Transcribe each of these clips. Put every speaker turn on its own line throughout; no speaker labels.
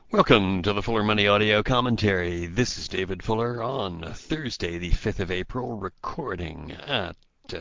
Welcome to the Fuller Money Audio Commentary. This is David Fuller on Thursday, the 5th of April, recording at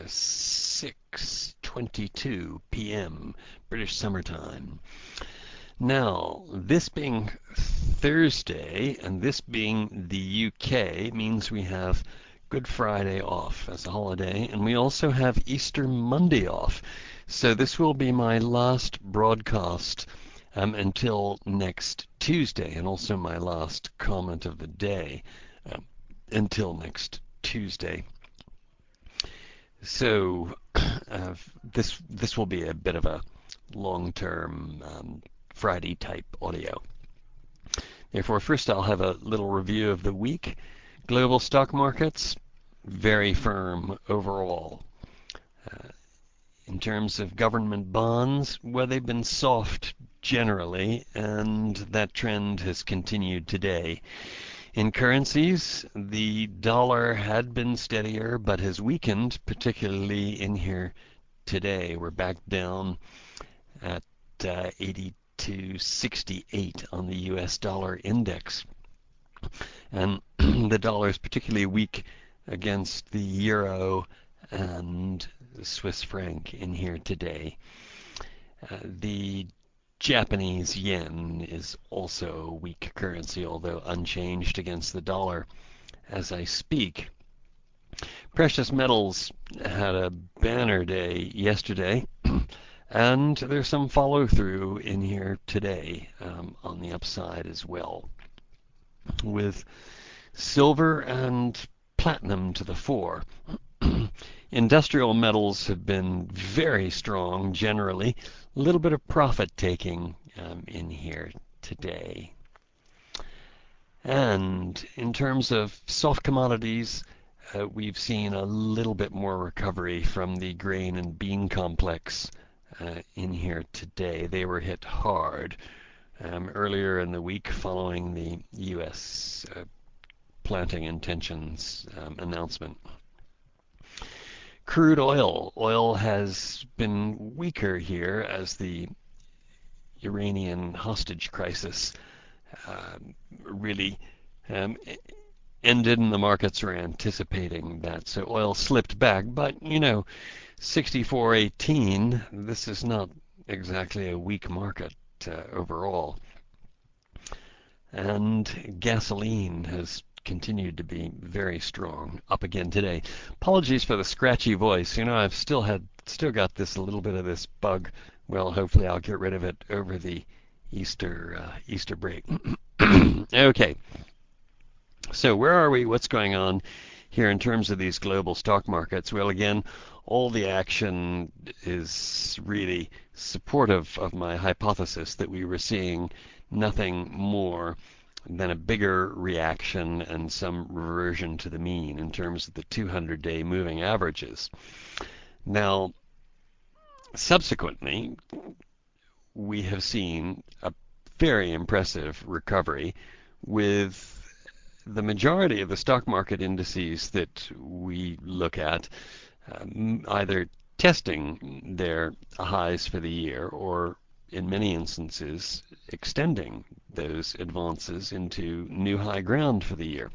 6:22 p.m. British Summer Time. Now, this being Thursday and this being the UK means we have Good Friday off as a holiday, and we also have Easter Monday off. So this will be my last broadcast until next Tuesday, and also my last comment of the day until next Tuesday. So this will be a bit of a long-term Friday type audio. Therefore, first I'll have a little review of the week. Global stock markets, very firm overall. In terms of government bonds, well, they've been soft generally, and that trend has continued today. In currencies, the dollar had been steadier but has weakened, particularly in here today. We're back down at 82.68 on the US dollar index. And the dollar is particularly weak against the euro and the Swiss franc in here today. The Japanese yen is also a weak currency, although unchanged against the dollar as I speak. Precious metals had a banner day yesterday, and there's some follow-through in here today on the upside as well, with silver and platinum to the fore. Industrial metals have been very strong generally. A little bit of profit taking in here today. And in terms of soft commodities, we've seen a little bit more recovery from the grain and bean complex in here today. They were hit hard earlier in the week following the U.S. planting intentions announcement. Crude oil has been weaker here as the Iranian hostage crisis really ended, and the markets are anticipating that. So oil slipped back, but 64.18, this is not exactly a weak market overall. And gasoline has continued to be very strong, up again today. Apologies for the scratchy voice. I've still got this a little bit of this bug. Well, hopefully I'll get rid of it over the Easter break. Okay. So where are we? What's going on here in terms of these global stock markets? Well, again, all the action is really supportive of my hypothesis that we were seeing nothing more than a bigger reaction and some reversion to the mean in terms of the 200-day moving averages. Now, subsequently, we have seen a very impressive recovery with the majority of the stock market indices that we look at either testing their highs for the year or in many instances extending those advances into new high ground for the year.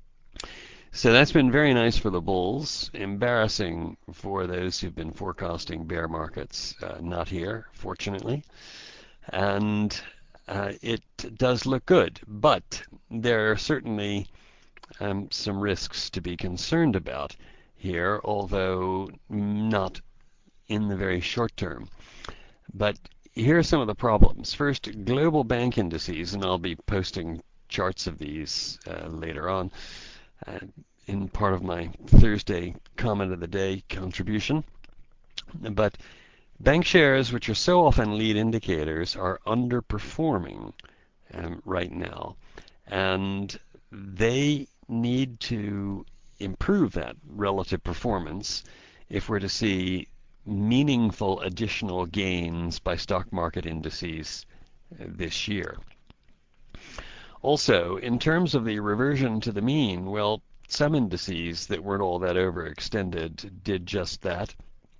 So that's been very nice for the bulls, embarrassing for those who've been forecasting bear markets. Not here, fortunately. And it does look good, but there are certainly some risks to be concerned about here, although not in the very short term. But here are some of the problems. First, global bank indices, and I'll be posting charts of these later on in part of my Thursday comment of the day contribution. But bank shares, which are so often lead indicators, are underperforming right now, and they need to improve that relative performance if we're to see meaningful additional gains by stock market indices this year. Also, in terms of the reversion to the mean, well, some indices that weren't all that overextended did just that,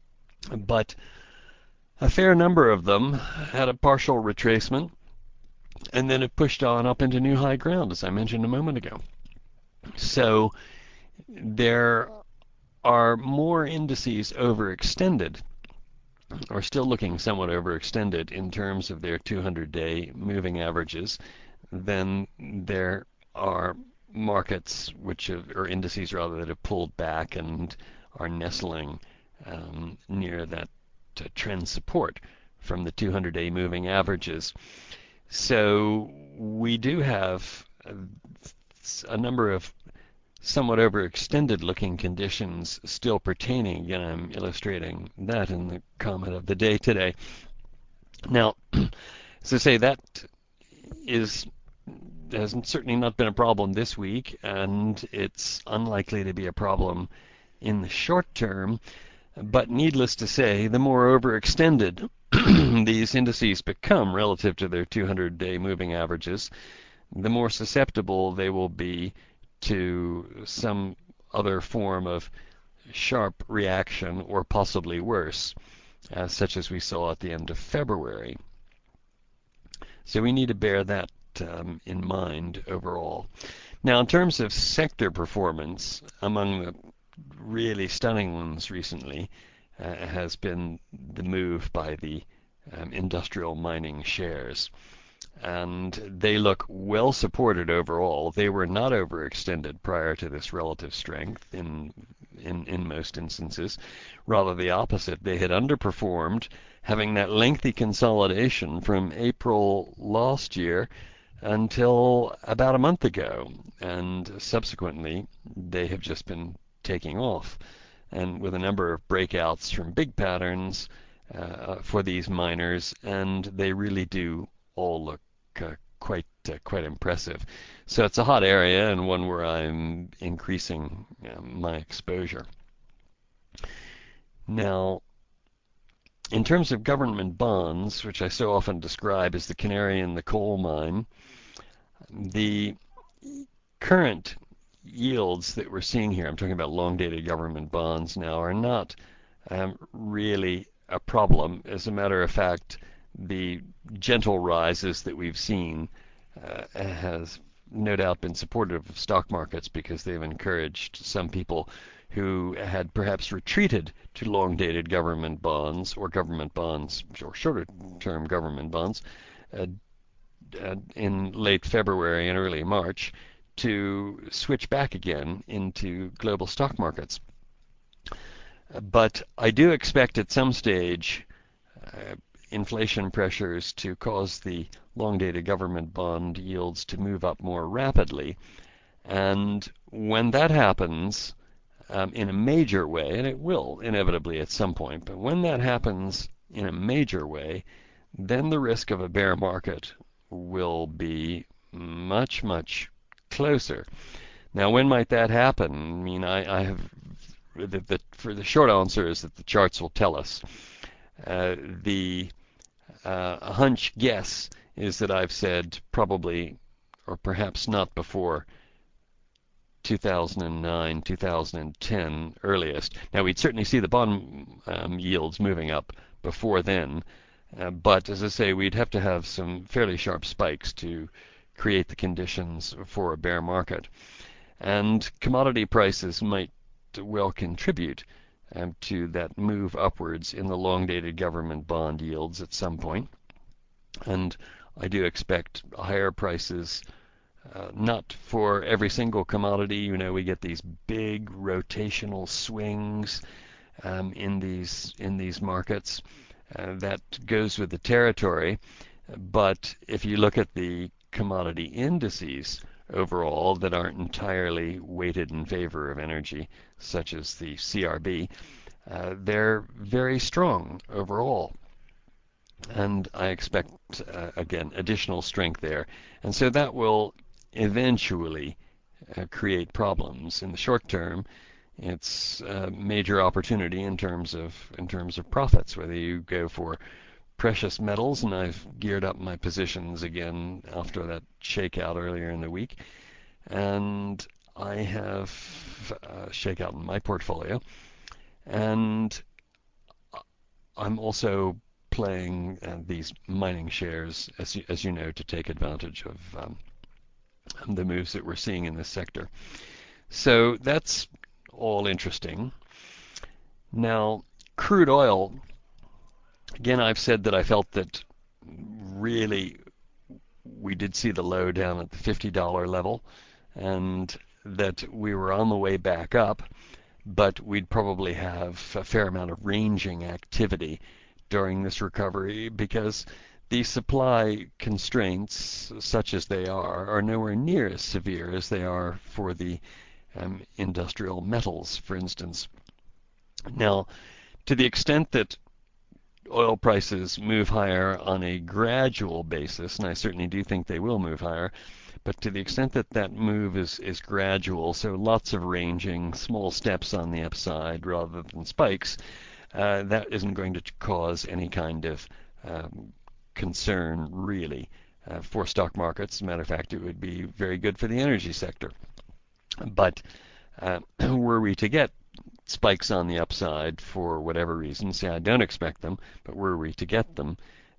but a fair number of them had a partial retracement and then it pushed on up into new high ground, as I mentioned a moment ago. So there are more indices overextended, or still looking somewhat overextended in terms of their 200-day moving averages than there are markets or indices rather, that have pulled back and are nestling near that trend support from the 200-day moving averages. So we do have a number of somewhat overextended looking conditions still pertaining. Again, I'm illustrating that in the comment of the day today. Now, as I say, that has certainly not been a problem this week, and it's unlikely to be a problem in the short term. But needless to say, the more overextended these indices become relative to their 200-day moving averages, the more susceptible they will be to some other form of sharp reaction, or possibly worse, such as we saw at the end of February. So we need to bear that in mind overall. Now, in terms of sector performance, among the really stunning ones recently has been the move by the industrial mining shares. And they look well supported overall. They were not overextended prior to this relative strength in most instances. Rather the opposite. They had underperformed, having that lengthy consolidation from April last year until about a month ago. And subsequently, they have just been taking off. And with a number of breakouts from big patterns for these miners, and they really do all look quite impressive. So it's a hot area, and one where I'm increasing my exposure. Now, in terms of government bonds, which I so often describe as the canary in the coal mine, the current yields that we're seeing here, I'm talking about long-dated government bonds now, are not really a problem. As a matter of fact, the gentle rises that we've seen has no doubt been supportive of stock markets, because they've encouraged some people who had perhaps retreated to long-dated government bonds, or shorter-term government bonds, in late February and early March, to switch back again into global stock markets. But I do expect at some stage inflation pressures to cause the long-dated government bond yields to move up more rapidly. And when that happens in a major way, and it will inevitably at some point, but when that happens in a major way, then the risk of a bear market will be much, much closer. Now, when might that happen? I mean, I have for the short answer is that the charts will tell us. The hunch guess is that I've said probably, or perhaps not before 2009, 2010 earliest. Now, we'd certainly see the bond yields moving up before then, but as I say, we'd have to have some fairly sharp spikes to create the conditions for a bear market. And commodity prices might well contribute to that move upwards in the long-dated government bond yields at some point. And I do expect higher prices, not for every single commodity. You know, we get these big rotational swings in these markets. That goes with the territory. But if you look at the commodity indices overall that aren't entirely weighted in favor of energy, such as the CRB, they're very strong overall. And I expect, again, additional strength there. And so that will eventually create problems. In the short term, it's a major opportunity in terms of profits, whether you go for precious metals, and I've geared up my positions again after that shakeout earlier in the week. And I have a shakeout in my portfolio. And I'm also playing these mining shares, as you know, to take advantage of the moves that we're seeing in this sector. So that's all interesting. Now, crude oil, again, I've said that I felt that really we did see the low down at the $50 level and that we were on the way back up, but we'd probably have a fair amount of ranging activity during this recovery because the supply constraints, such as they are nowhere near as severe as they are for the industrial metals, for instance. Now, to the extent that oil prices move higher on a gradual basis, and I certainly do think they will move higher, but to the extent that that move is gradual, so lots of ranging, small steps on the upside rather than spikes, that isn't going to cause any kind of concern, really, for stock markets. As a matter of fact, it would be very good for the energy sector. But were we to get spikes on the upside for whatever reason, say I don't expect them, but were we to get them,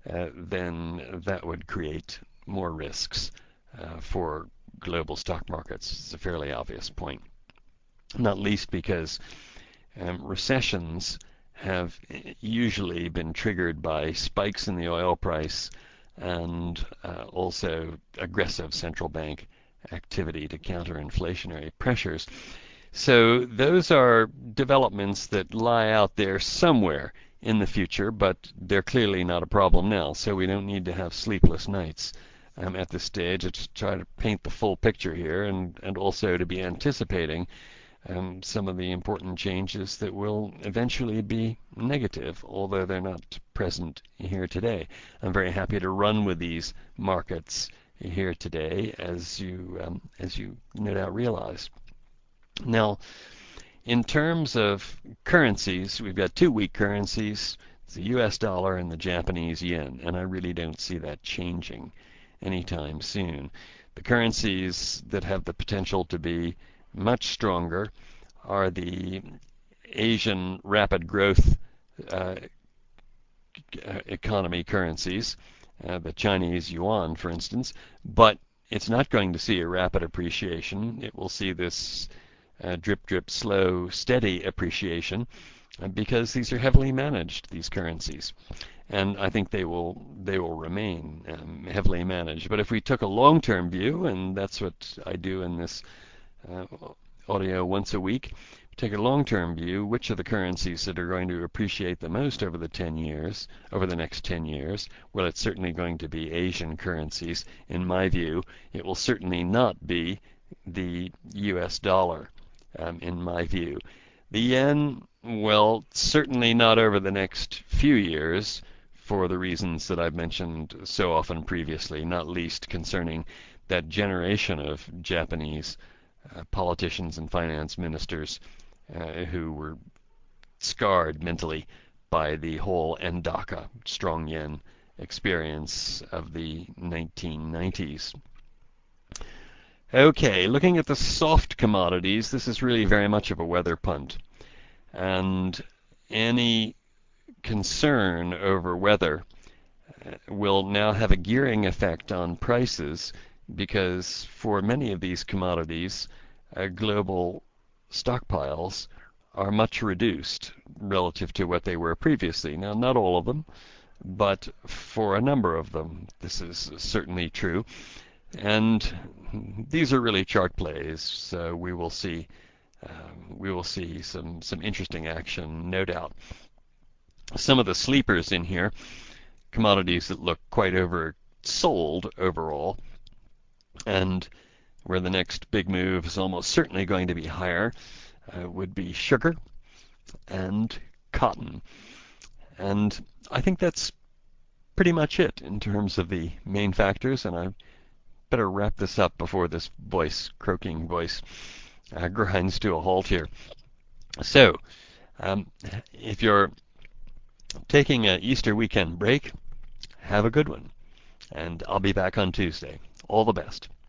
then that would create more risks for global stock markets. It's a fairly obvious point, not least because recessions have usually been triggered by spikes in the oil price and also aggressive central bank activity to counter inflationary pressures. So those are developments that lie out there somewhere in the future, but they're clearly not a problem now. So we don't need to have sleepless nights at this stage. It's try to paint the full picture here and also to be anticipating some of the important changes that will eventually be negative, although they're not present here today. I'm very happy to run with these markets here today, as you no doubt realize. Now, in terms of currencies, we've got two weak currencies, the US dollar and the Japanese yen, and I really don't see that changing anytime soon. The currencies that have the potential to be much stronger are the Asian rapid growth economy currencies, the Chinese yuan, for instance, but it's not going to see a rapid appreciation. It will see this drip, drip, slow, steady appreciation because these are heavily managed, these currencies. And I think they will remain heavily managed. But if we took a long-term view, and that's what I do in this audio once a week, take a long-term view, which are the currencies that are going to appreciate the most over the next 10 years? Well, it's certainly going to be Asian currencies. In my view, it will certainly not be the US dollar. In my view. The yen, well, certainly not over the next few years for the reasons that I've mentioned so often previously, not least concerning that generation of Japanese politicians and finance ministers who were scarred mentally by the whole Endaka, strong yen experience of the 1990s. Okay, looking at the soft commodities, this is really very much of a weather punt. And any concern over weather will now have a gearing effect on prices because for many of these commodities, global stockpiles are much reduced relative to what they were previously. Now, not all of them, but for a number of them, this is certainly true. And these are really chart plays, so we will see some interesting action, no doubt. Some of the sleepers in here, commodities that look quite oversold overall, and where the next big move is almost certainly going to be higher, would be sugar and cotton. And I think that's pretty much it in terms of the main factors, and I better wrap this up before this croaking voice, grinds to a halt here. So, if you're taking an Easter weekend break, have a good one. And I'll be back on Tuesday. All the best.